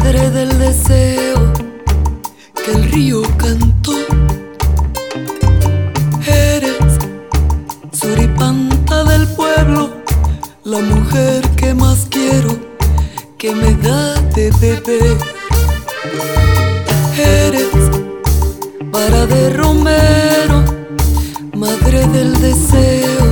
madre del deseo que el río cantó. Eres suripanta del pueblo, la mujer que más quiero, que me da de beber. Eres vara de romero, madre del deseo